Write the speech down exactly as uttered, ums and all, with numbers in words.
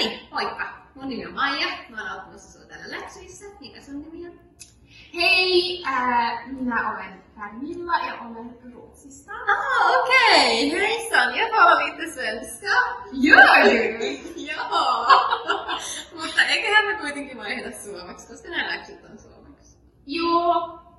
niin, moikka! Mun nimi on Maija, mä oon auttamassa sua täällä läksyissä. Mikä sun nimi on? Hei, ää, minä olen Pernilla ja olen Ruotsista. Ah, okei! Okay. Hejsan, jag talar lite svenska. Gör du? Joo! Mutta eiköhän me kuitenkin vaihdeta suomeksi, koska nämä läksyt on suomeksi. Joo,